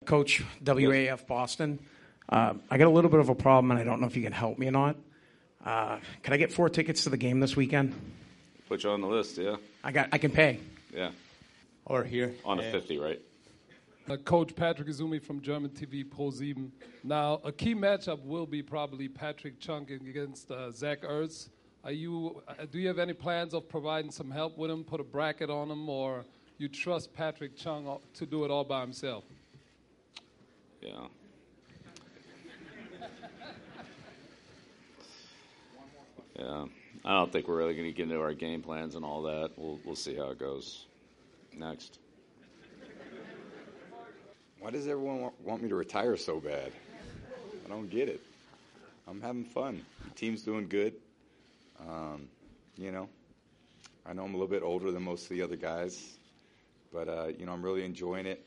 Coach, WAF Boston. I got a little bit of a problem, and I don't know if you can help me or not. Can I get 4 tickets to the game this weekend? Put you on the list, yeah. I can pay. Yeah. Or here. On a 50, right? Coach Patrick Izumi from German TV Pro7. Now, a key matchup will be probably Patrick Chung against Zach Ertz. Do you have any plans of providing some help with him, put a bracket on him, or you trust Patrick Chung to do it all by himself? Yeah. Yeah. I don't think we're really going to get into our game plans and all that. We'll see how it goes. Next. Why does everyone want me to retire so bad? I don't get it. I'm having fun. The team's doing good. I know I'm a little bit older than most of the other guys, but, I'm really enjoying it.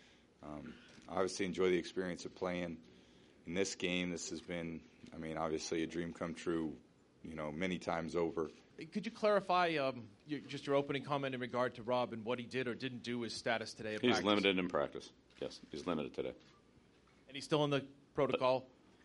I obviously enjoy the experience of playing in this game. This has been, obviously a dream come true, many times over. Could you clarify your opening comment in regard to Rob and what he did or didn't do, his status today at practice? He's limited in practice. Yes, he's limited today. And he's still in the protocol?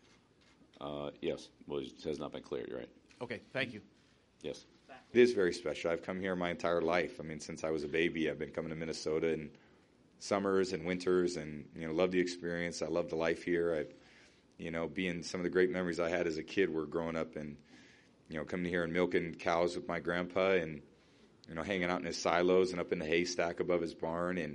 Yes. Well, it has not been cleared, right? Okay, thank you. Yes. It is very special. I've come here my entire life. Since I was a baby, I've been coming to Minnesota in summers and winters and, love the experience. I love the life here. Being some of the great memories I had as a kid were growing up and, coming here and milking cows with my grandpa and, hanging out in his silos and up in the haystack above his barn and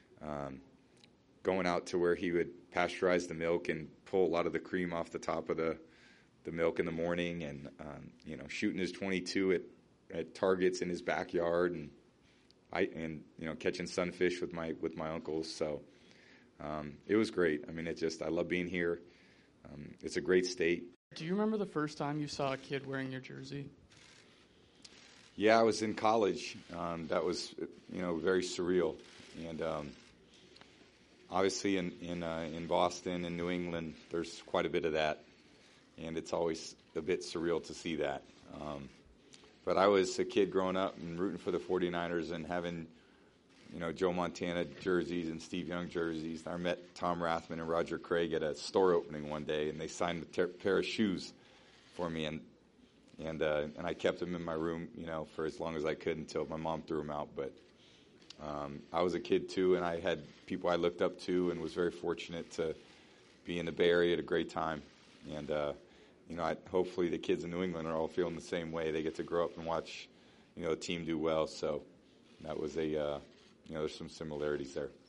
going out to where he would pasteurize the milk and pull a lot of the cream off the top of the milk in the morning and, shooting his .22 at targets in his backyard and catching sunfish with my uncles. So it was great. I love being here. It's a great state. Do you remember the first time you saw a kid wearing your jersey? Yeah, I was in college. That was, very surreal. And obviously in Boston and New England, there's quite a bit of that. And it's always a bit surreal to see that. But I was a kid growing up and rooting for the 49ers and having, Joe Montana jerseys and Steve Young jerseys. I met Tom Rathman and Roger Craig at a store opening one day, and they signed a pair of shoes for me, and I kept them in my room, for as long as I could until my mom threw them out. But I was a kid too, and I had people I looked up to, and was very fortunate to be in the Bay Area at a great time. And hopefully the kids in New England are all feeling the same way. They get to grow up and watch, a team do well. So that was there's some similarities there.